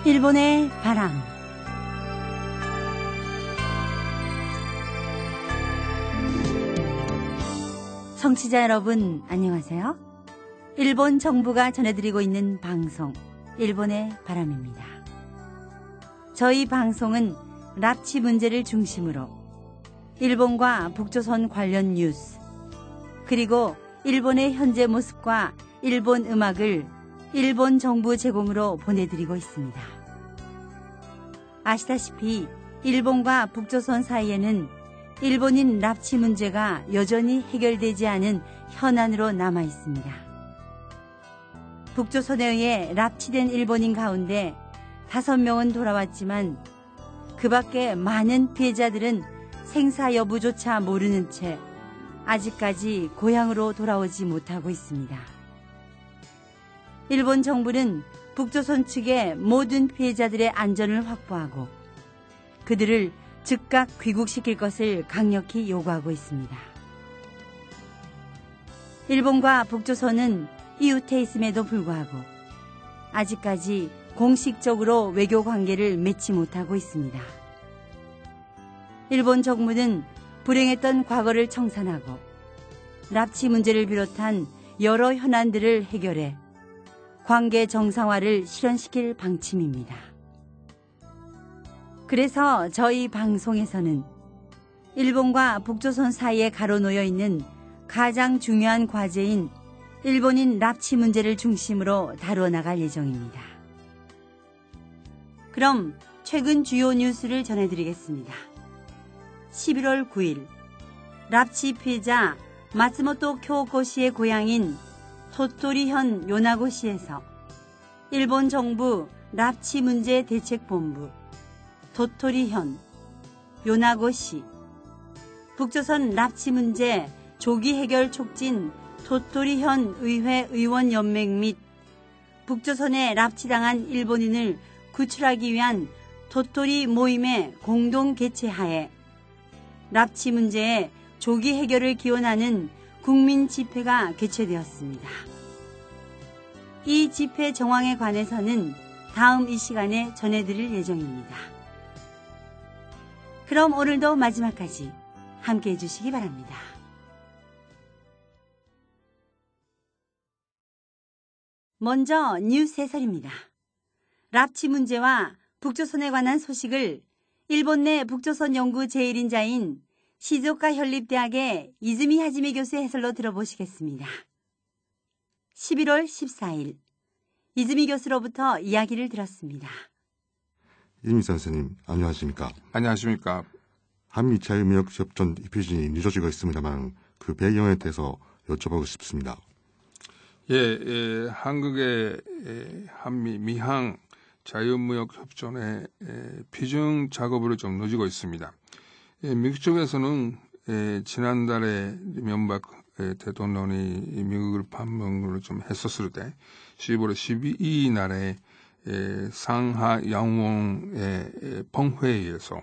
일본의 바람. 청취자 여러분, 안녕하세요. 일본 정부가 전해드리고 있는 방송, 일본의 바람입니다. 저희 방송은 납치 문제를 중심으로 일본과 북조선 관련 뉴스, 그리고 일본의 현재 모습과 일본 음악을 일본 정부 제공으로 보내드리고 있습니다. 아시다시피 일본과 북조선 사이에는 일본인 납치 문제가 여전히 해결되지 않은 현안으로 남아 있습니다. 북조선에 의해 납치된 일본인 가운데 5명은 돌아왔지만 그 밖에 많은 피해자들은 생사 여부조차 모르는 채 아직까지 고향으로 돌아오지 못하고 있습니다. 일본 정부는 북조선 측의 모든 피해자들의 안전을 확보하고 그들을 즉각 귀국시킬 것을 강력히 요구하고 있습니다. 일본과 북조선은 이웃해 있음에도 불구하고 아직까지 공식적으로 외교 관계를 맺지 못하고 있습니다. 일본 정부는 불행했던 과거를 청산하고 납치 문제를 비롯한 여러 현안들을 해결해 관계 정상화를 실현시킬 방침입니다. 그래서 저희 방송에서는 일본과 북조선 사이에 가로놓여 있는 가장 중요한 과제인 일본인 납치 문제를 중심으로 다루어 나갈 예정입니다. 그럼 최근 주요 뉴스를 전해드리겠습니다. 11월 9일 납치 피해자 마츠모토 쿄코 씨의 고향인 토토리현 요나고시에서 일본 정부 납치 문제 대책본부 도토리현, 요나고시, 북조선 납치 문제 조기 해결 촉진 도토리현 의회 의원연맹 및 북조선에 납치당한 일본인을 구출하기 위한 도토리 모임의 공동 개최하에 납치 문제의 조기 해결을 기원하는 국민 집회가 개최되었습니다. 이 집회 정황에 관해서는 다음 이 시간에 전해드릴 예정입니다. 그럼 오늘도 마지막까지 함께해 주시기 바랍니다. 먼저 뉴스 해설입니다. 납치 문제와 북조선에 관한 소식을 일본 내 북조선 연구 제1인자인 시즈오카 현립대학의 이즈미 하지메 교수의 해설로 들어보시겠습니다. 11월 14일 이즈미 교수로부터 이야기를 들었습니다. 이즈미 선생님, 안녕하십니까? 안녕하십니까? 한미 자유무역협정 비준이 늦어지고 있습니다만 그 배경에 대해서 여쭤보고 싶습니다. 한국의 한미 미항 자유무역협정의批准 작업으로 좀 늦어지고 있습니다. 미국 쪽에서는 지난달에 이명박 대통령이 미국을 방문을 좀 했었을 때 10월 12일 날에 상하 양원의 본회의에서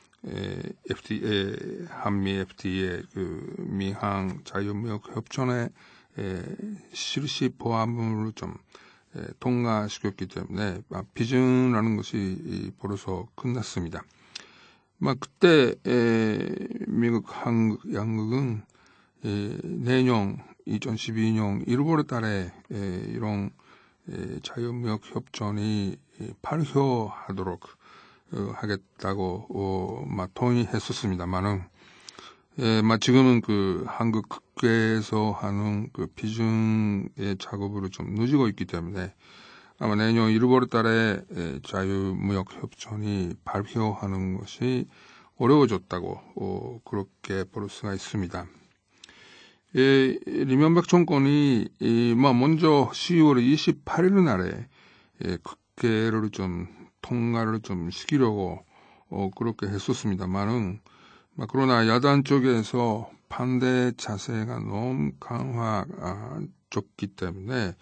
FTA, 한미 FTA 그 미항 자유무역 협정의 실시 포함을 좀 통과시켰기 때문에 비준하는 것이 벌써 끝났습니다. 그때 미국, 한국 양국은 내년 2012년 1월 달에 이런 자유무역 협정이 발효하도록 하겠다고 동의했었습니다만은 지금은 그 한국 국회에서 하는 그 비준의 작업으로 좀 늦어지고 있기 때문에 아마 내년 1월 달에 자유무역 협정이 발효하는 것이 어려워졌다고 그렇게 볼 수가 있습니다. 이명박 정권이 먼저 10월 28일 날에 국회를 좀 통과를 좀 시키려고 그렇게 했었습니다만은 그러나 야당 쪽에서 반대 자세가 너무 강화됐기 때문에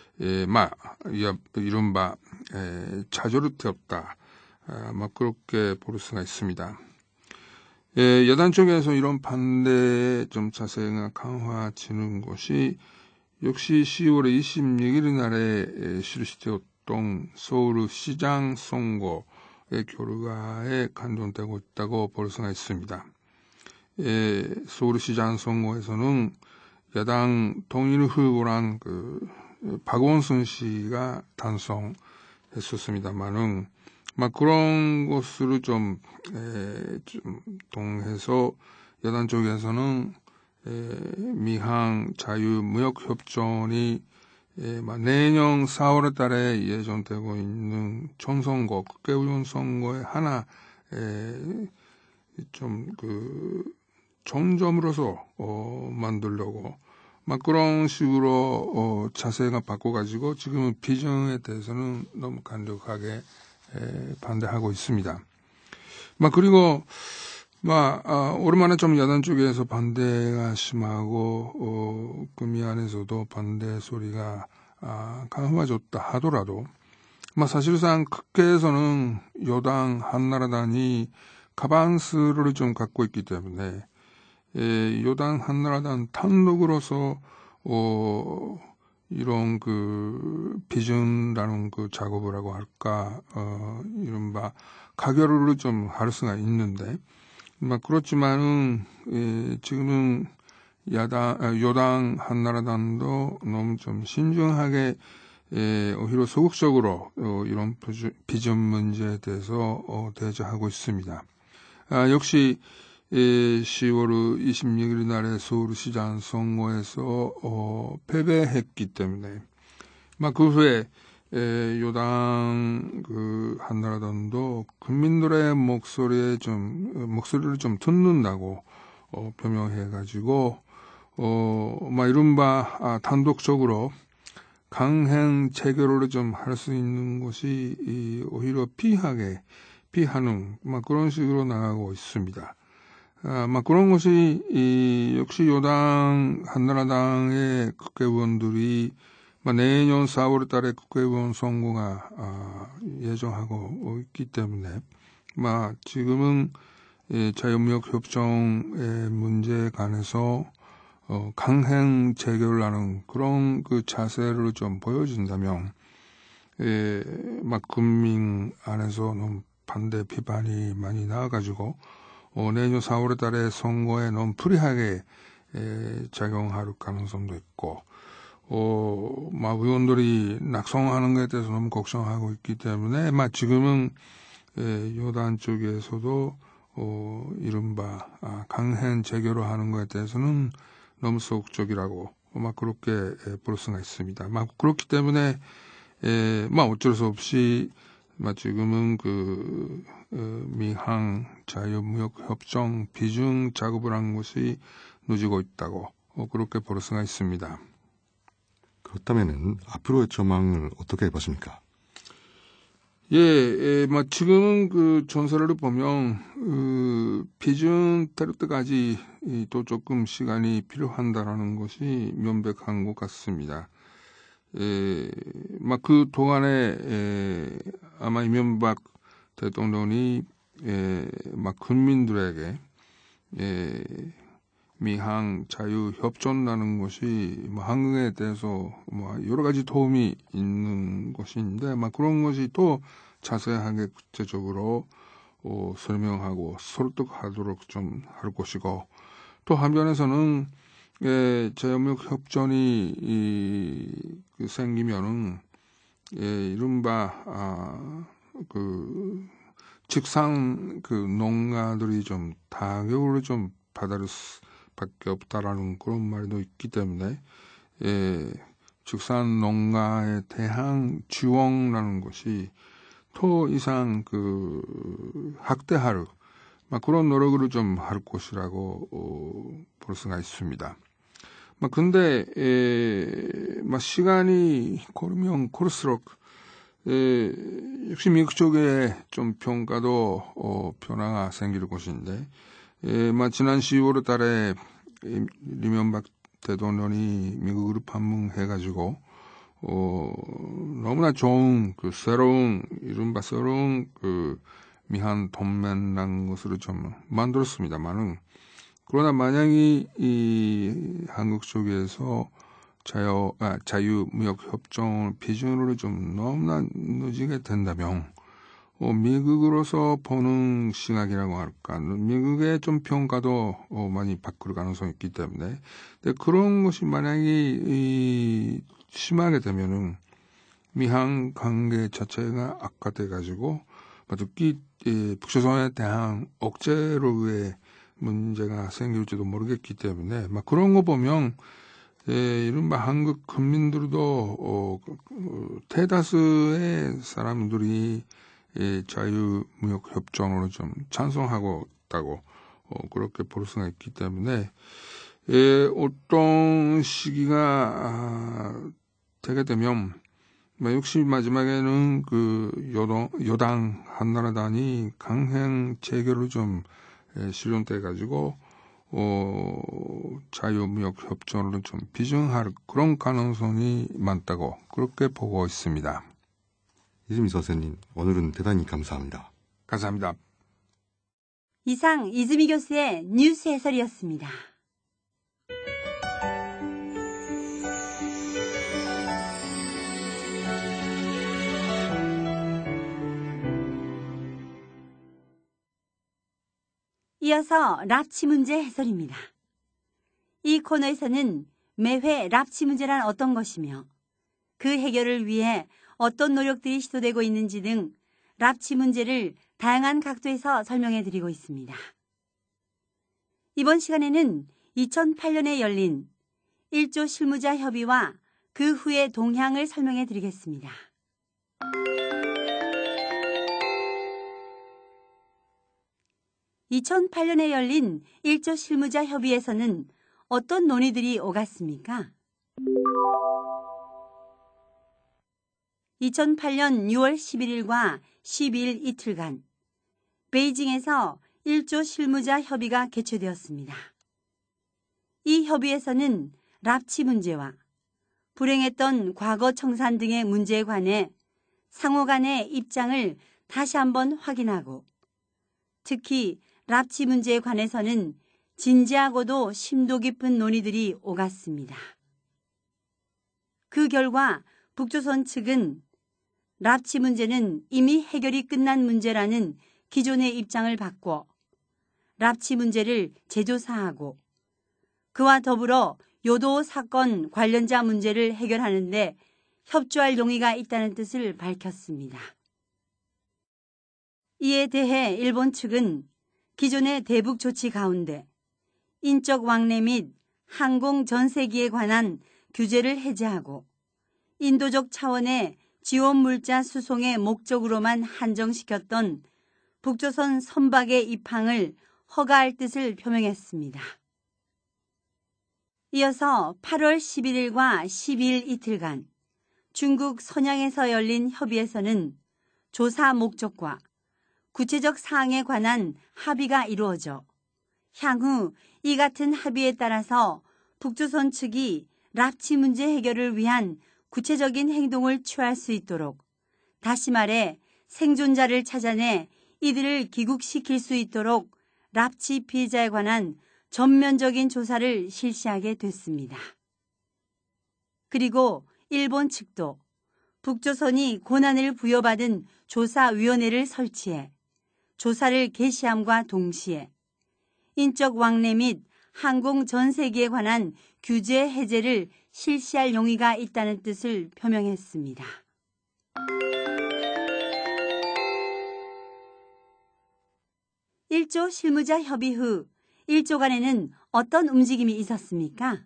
이른바 자조르되었다 그렇게 볼 수가 있습니다. 여당 쪽에서 이런 반대 좀 자세가 강화되는 것이 역시 10월 26일 날에 실시되었던 했던 서울시장 선거의 결과에 간접되고 있다고 볼 수가 있습니다. 서울시장 선거에서는 야당 동일 후보란 박원순 씨가 당선했었습니다만은 그런 것으로 좀 동해서 여당 쪽에서는 미항 자유무역협정이 내년 4월 달에 예정되고 있는 총선거, 국회의원 선거의 하나 좀 정점으로서 만들려고 그런 식으로 자세가 바꿔가지고 지금은 비전에 대해서는 너무 강력하게 반대하고 있습니다. 그리고 오랜만에 좀 야당 쪽에서 반대가 심하고 그 미안해서도 반대 소리가 강화졌다 하더라도 사실상 국회에서는 여당 한나라당이 과반수를 좀 갖고 있기 때문에 여당 한나라당 단독으로서 이런 비전이라는 작업을 할까 이른바 가결을 좀 할 수가 있는데 그렇지만은 지금은 여당 한나라당도 너무 좀 신중하게 오히려 소극적으로 이런 비전 문제에 대해서 대처하고 있습니다. 역시 10월 26일 날에 서울시장 선거에서 패배했기 때문에 그 후에 여당 한나라당도 국민들의 목소리를 좀 듣는다고 표명해가지고 이른바 단독적으로 강행 체결을 좀 할 수 있는 것이 오히려 피하는 그런 식으로 나가고 있습니다. 그런 것이 역시 여당 한나라당의 국회의원들이 내년 4월 달에 국회의원 선거가 예정하고 있기 때문에 지금은 자유무역협정의 문제에 관해서 강행 재결하는 그런 자세를 좀 보여준다면 국민 안에서 너무 반대 비판이 많이 나와가지고 내년 4월 달에 선거에 너무 불리하게 작용할 가능성도 있고 의원들이 낙선하는 것에 대해서 너무 걱정하고 있기 때문에 지금은 여당 쪽에서도 이른바 강행 재결을 하는 것에 대해서는 너무 소극적이라고 그렇게 볼 수가 있습니다. 그렇기 때문에 어쩔 수 없이 지금은 미항 자유무역협정 비중 작업을 한 것이 늦어지고 있다고 그렇게 볼 수가 있습니다. 그렇다면은 앞으로의 전망을 어떻게 보십니까? 지금은 전세를 보면 비중 될 때까지 또 조금 시간이 필요한다라는 것이 명백한 것 같습니다. 그 동안에 아마 이명박 대통령이 국민들에게 미항 자유협정이라는 것이 한국에 대해서 여러 가지 도움이 있는 것인데 그런 것이 또 자세하게 구체적으로 설명하고 설득하도록 좀 할 것이고 또 한편에서는 자유무역협정이 생기면은 이른바 직상 농가들이 좀 타격을 좀 받을 수밖에 없다라는 그런 말도 있기 때문에 직산 농가에 대한 지원이라는 것이 더 이상 학대할 그런 노력을 좀 할 것이라고 볼 수가 있습니다. 근데 시간이 걸으면 걸을수록 역시 미국 쪽에 좀 평가도 변화가 생길 것인데 지난 10월 달에 이명박 대통령이 미국으로 방문해가지고 너무나 좋은 새로운 이른바 새로운 미한 동맹이라는 것으로 좀 만들었습니다만은 그러나 만약에 이 한국 쪽에서 자유무역협정을 비준으로 좀 너무나 늦게 된다면 미국으로서 보는 시각이라고 할까, 미국의 좀 평가도 많이 바꿀 가능성이 있기 때문에, 근데 그런 것이 만약에 심하게 되면은 미한 관계 자체가 악화돼가지고 특히 북조선에 대한 억제로의 문제가 생길지도 모르겠기 때문에 막 그런 거 보면 이른바 한국 국민들도 대다수의 사람들이 자유무역협정으로 좀 찬성하고 있다고 그렇게 볼 수가 있기 때문에 어떤 시기가 되게 되면 역시 마지막에는 그 여당 한나라당이 강행 재결을 좀 실현돼 가지고 자유무역협정을 좀 비준할 그런 가능성이 많다고 그렇게 보고 있습니다. 이수미 선생님, 오늘은 대단히 감사합니다. 감사합니다. 이상 이수미 교수의 뉴스 해설이었습니다. 이어서 납치 문제 해설입니다. 이 코너에서는 매회 납치 문제란 어떤 것이며 그 해결을 위해 어떤 노력들이 시도되고 있는지 등 납치 문제를 다양한 각도에서 설명해 드리고 있습니다. 이번 시간에는 2008년에 열린 1조 실무자 협의와 그 후의 동향을 설명해 드리겠습니다. (2008년에) 열린 1조 실무자 협의에서는 어떤 논의들이 오갔습니까? 2008년 6월 11일과 12일 이틀간 베이징에서 1조 실무자 협의가 개최되었습니다. 이 협의에서는 납치 문제와 불행했던 과거 청산 등의 문제에 관해 상호 간의 입장을 다시 한번 확인하고 특히 납치 문제에 관해서는 진지하고도 심도 깊은 논의들이 오갔습니다. 그 결과 북조선 측은 납치 문제는 이미 해결이 끝난 문제라는 기존의 입장을 바꿔 납치 문제를 재조사하고 그와 더불어 요도 사건 관련자 문제를 해결하는 데 협조할 용의가 있다는 뜻을 밝혔습니다. 이에 대해 일본 측은 기존의 대북 조치 가운데 인적 왕래 및 항공 전세기에 관한 규제를 해제하고 인도적 차원의 지원 물자 수송의 목적으로만 한정시켰던 북조선 선박의 입항을 허가할 뜻을 표명했습니다. 이어서 8월 11일과 12일 이틀간 중국 선양에서 열린 협의에서는 조사 목적과 구체적 사항에 관한 합의가 이루어져 향후 이 같은 합의에 따라서 북조선 측이 납치 문제 해결을 위한 구체적인 행동을 취할 수 있도록 다시 말해 생존자를 찾아내 이들을 귀국시킬 수 있도록 납치 피해자에 관한 전면적인 조사를 실시하게 됐습니다. 그리고 일본 측도 북조선이 권한을 부여받은 조사위원회를 설치해 조사를 개시함과 동시에 인적 왕래 및 항공 전세기에 관한 규제 해제를 실시할 용의가 있다는 뜻을 표명했습니다. (1조) 실무자 협의 후 1조간에는 어떤 움직임이 있었습니까?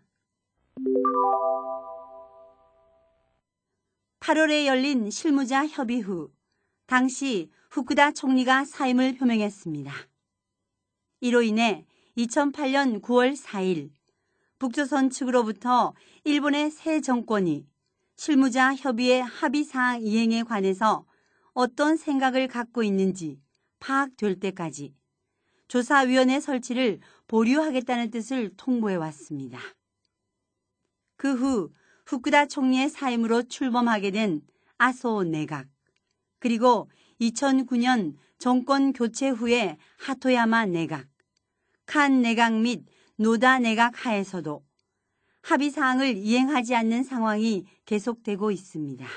8월에 열린 실무자 협의 후 당시 후쿠다 총리가 사임을 표명했습니다. 이로 인해 2008년 9월 4일 북조선 측으로부터 일본의 새 정권이 실무자 협의의 합의사항 이행에 관해서 어떤 생각을 갖고 있는지 파악될 때까지 조사위원회 설치를 보류하겠다는 뜻을 통보해 왔습니다. 그 후 후쿠다 총리의 사임으로 출범하게 된 아소 내각, 그리고 2009년 정권 교체 후의 하토야마 내각, 칸 내각 및 노다 내각 하에서도 합의사항을 이행하지 않는 상황이 계속되고 있습니다.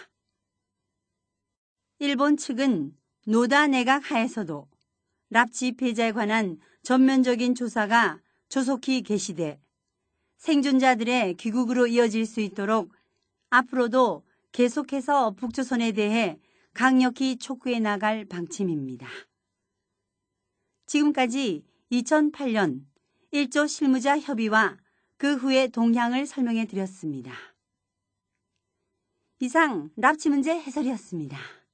일본 측은 노다 내각 하에서도 납치 피해자에 관한 전면적인 조사가 조속히 개시돼 생존자들의 귀국으로 이어질 수 있도록 앞으로도 계속해서 북조선에 대해 강력히 촉구해 나갈 방침입니다. 지금까지 2008년 1조 실무자 협의와 그 후의 동향을 설명해 드렸습니다. 이상 납치 문제 해설이었습니다.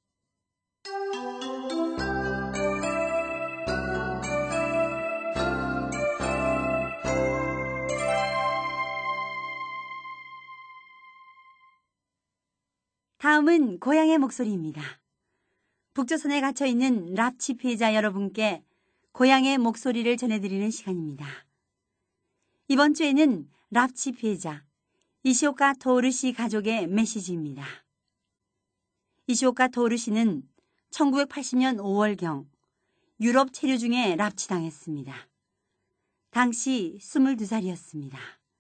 다음은 고향의 목소리입니다. 북조선에 갇혀있는 납치 피해자 여러분께 고향의 목소리를 전해드리는 시간입니다. 이번 주에는 납치 피해자 이시오카 토오르 씨 가족의 메시지입니다. 이시오카 토오르 씨는 1980년 5월경 유럽 체류 중에 납치당했습니다. 당시 22살이었습니다.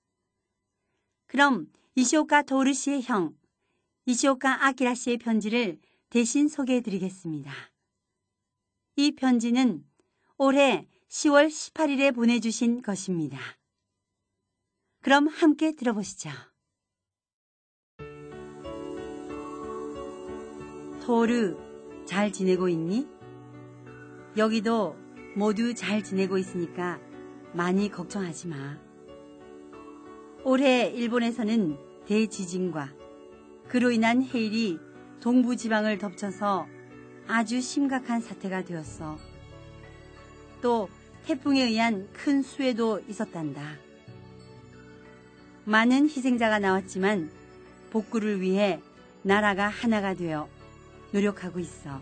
그럼 이시오카 토오르 씨의 형 이시오카 아키라 씨의 편지를 대신 소개해 드리겠습니다. 이 편지는 올해 10월 18일에 보내주신 것입니다. 그럼 함께 들어보시죠. 토오르, 잘 지내고 있니? 여기도 모두 잘 지내고 있으니까 많이 걱정하지 마. 올해 일본에서는 대지진과 그로 인한 해일이 동부지방을 덮쳐서 아주 심각한 사태가 되었어. 또 태풍에 의한 큰 수해도 있었단다. 많은 희생자가 나왔지만 복구를 위해 나라가 하나가 되어 노력하고 있어.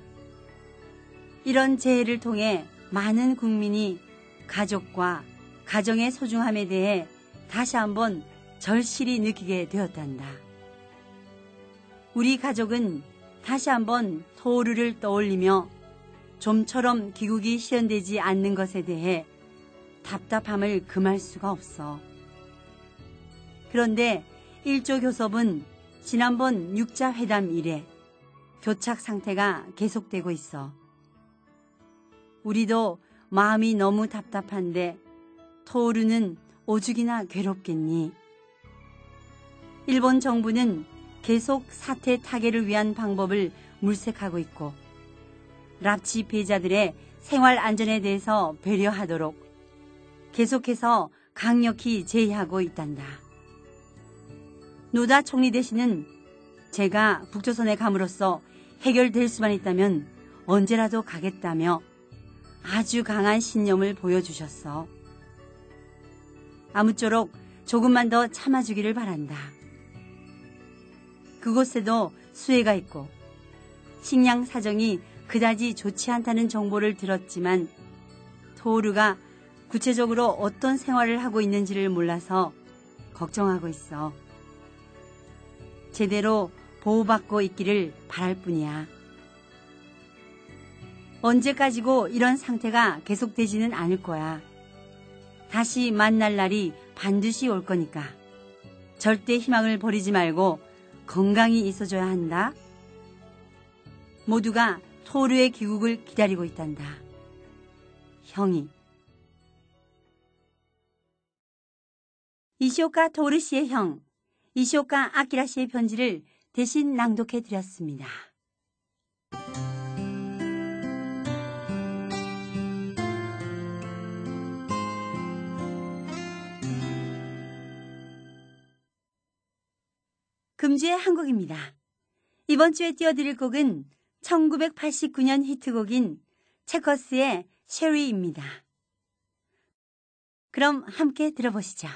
이런 재해를 통해 많은 국민이 가족과 가정의 소중함에 대해 다시 한번 절실히 느끼게 되었단다. 우리 가족은 다시 한번 토오르를 떠올리며 좀처럼 귀국이 실현되지 않는 것에 대해 답답함을 금할 수가 없어. 그런데 일조교섭은 지난번 6자 회담 이래 교착 상태가 계속되고 있어. 우리도 마음이 너무 답답한데 토오르는 오죽이나 괴롭겠니? 일본 정부는 계속 사태 타개를 위한 방법을 물색하고 있고 납치 피해자들의 생활 안전에 대해서 배려하도록 계속해서 강력히 제의하고 있단다. 노다 총리 대신은 제가 북조선에 감으로써 해결될 수만 있다면 언제라도 가겠다며 아주 강한 신념을 보여주셨어. 아무쪼록 조금만 더 참아주기를 바란다. 그곳에도 수해가 있고 식량 사정이 그다지 좋지 않다는 정보를 들었지만 토오르가 구체적으로 어떤 생활을 하고 있는지를 몰라서 걱정하고 있어. 제대로 보호받고 있기를 바랄 뿐이야. 언제까지고 이런 상태가 계속되지는 않을 거야. 다시 만날 날이 반드시 올 거니까 절대 희망을 버리지 말고 건강히 있어줘야 한다. 모두가 토오르의 귀국을 기다리고 있단다. 형이. 이시오카 토오르 씨의 형, 이시오카 아키라 씨의 편지를 대신 낭독해 드렸습니다. 금주의 한국입니다. 이번 주에 띄워드릴 곡은 1989년 히트곡인 체커스의 쉐리입니다. 그럼 함께 들어보시죠.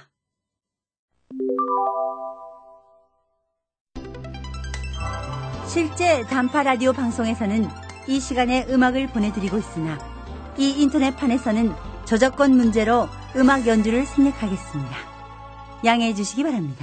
실제 단파 라디오 방송에서는 이 시간에 음악을 보내드리고 있으나 이 인터넷판에서는 저작권 문제로 음악 연주를 생략하겠습니다. 양해해 주시기 바랍니다.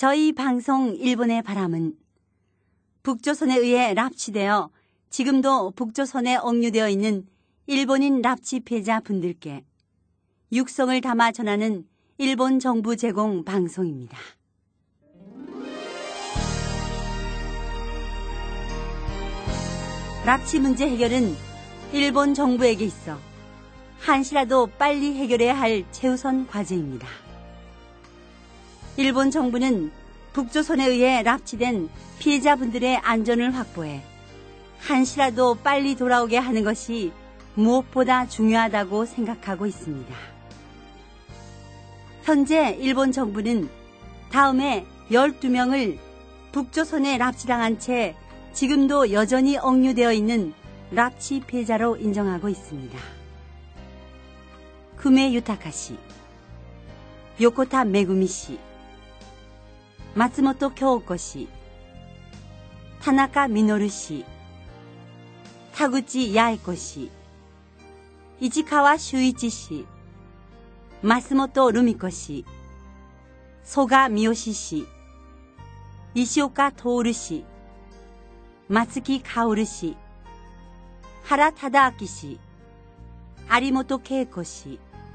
저희 방송 일본의 바람은 북조선에 의해 납치되어 지금도 북조선에 억류되어 있는 일본인 납치 피해자 분들께 육성을 담아 전하는 일본 정부 제공 방송입니다. 납치 문제 해결은 일본 정부에게 있어 한시라도 빨리 해결해야 할 최우선 과제입니다. 일본 정부는 북조선에 의해 납치된 피해자분들의 안전을 확보해 한시라도 빨리 돌아오게 하는 것이 무엇보다 중요하다고 생각하고 있습니다. 현재 일본 정부는 다음에 12명을 북조선에 납치당한 채 지금도 여전히 억류되어 있는 납치 피해자로 인정하고 있습니다. 쿠메 유타카 씨, 요코타 메구미 씨, 마츠모토 쿄오코 씨, 타나카 미노루 씨, 타구치 야에코 씨, 이치카와 슈이치 씨, 마스모토 루미코 씨, 소가 미요시 씨, 이시오카 토오르 씨, 마츠키 카오르 씨, 하라 타다아키 씨, 아리모토 케이코 씨,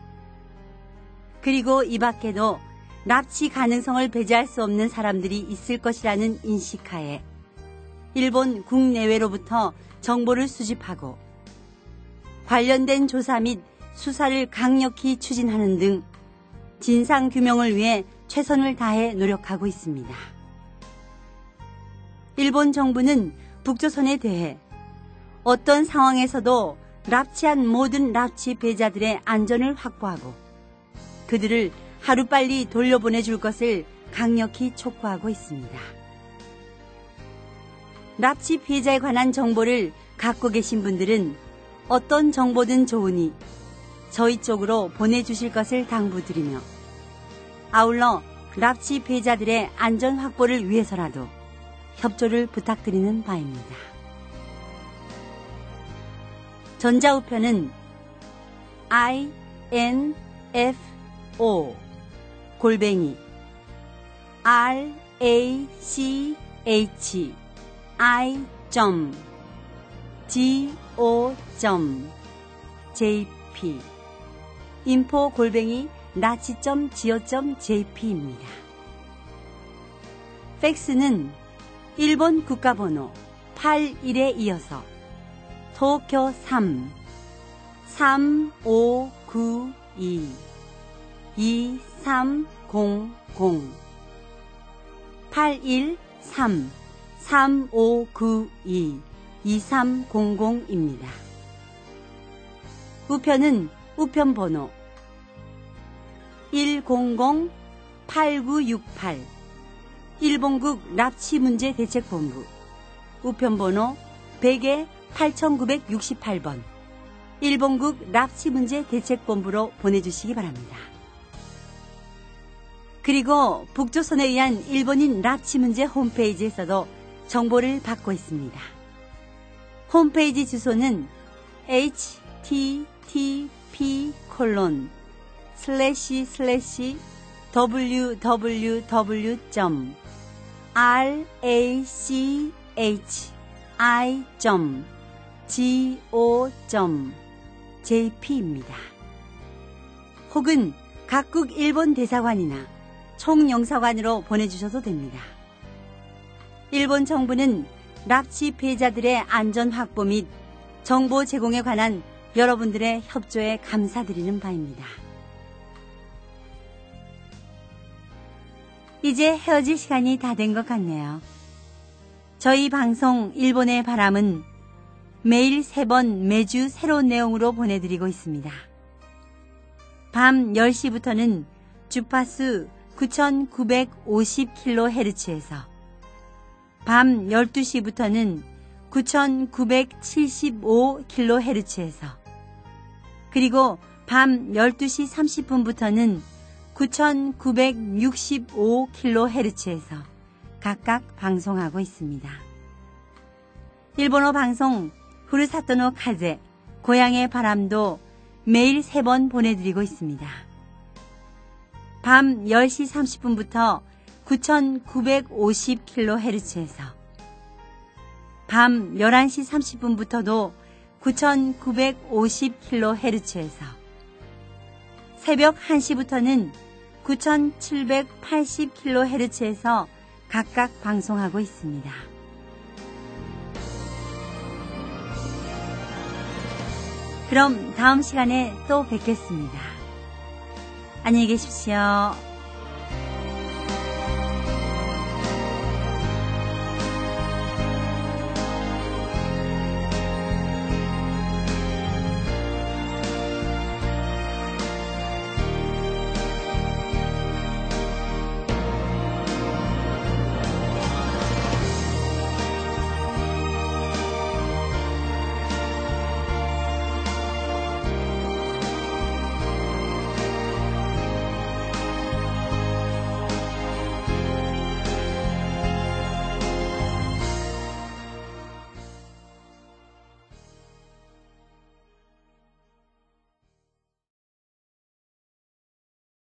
그리고 이 밖에도 납치 가능성을 배제할 수 없는 사람들이 있을 것이라는 인식하에 일본 국내외로부터 정보를 수집하고 관련된 조사 및 수사를 강력히 추진하는 등 진상규명을 위해 최선을 다해 노력하고 있습니다. 일본 정부는 북조선에 대해 어떤 상황에서도 납치한 모든 납치 피해자들의 안전을 확보하고 그들을 하루빨리 돌려보내줄 것을 강력히 촉구하고 있습니다. 납치 피해자에 관한 정보를 갖고 계신 분들은 어떤 정보든 좋으니 저희 쪽으로 보내주실 것을 당부드리며 아울러 납치 피해자들의 안전 확보를 위해서라도 협조를 부탁드리는 바입니다. 전자우편은 info@rachi.go.jp info@rachi.go.jp입니다. 팩스는 일본 국가번호 81에 이어서 도쿄 3-3592-2300 813-3592-2300입니다. 우편은 우편번호 100-8968 일본국 납치문제대책본부 우편번호 100-8968번 일본국 납치문제대책본부로 보내주시기 바랍니다. 그리고 북조선에 의한 일본인 납치문제 홈페이지에서도 정보를 받고 있습니다. 홈페이지 주소는 www.rachi.go.jp입니다. 혹은 각국 일본 대사관이나 총영사관으로 보내주셔도 됩니다. 일본 정부는 납치 피해자들의 안전 확보 및 정보 제공에 관한 여러분들의 협조에 감사드리는 바입니다. 이제 헤어질 시간이 다 된 것 같네요. 저희 방송 일본의 바람은 매일 3번 매주 새로운 내용으로 보내드리고 있습니다. 밤 10시부터는 주파수 9950kHz에서 밤 12시부터는 9975kHz에서 그리고 밤 12시 30분부터는 9965kHz에서 각각 방송하고 있습니다. 일본어 방송 후르사토노 카제 고향의 바람도 매일 3번 보내드리고 있습니다. 밤 10시 30분부터 9,950kHz에서 밤 11시 30분부터도 9,950kHz에서 새벽 1시부터는 9,780kHz에서 각각 방송하고 있습니다. 그럼 다음 시간에 또 뵙겠습니다. 안녕히 계십시오.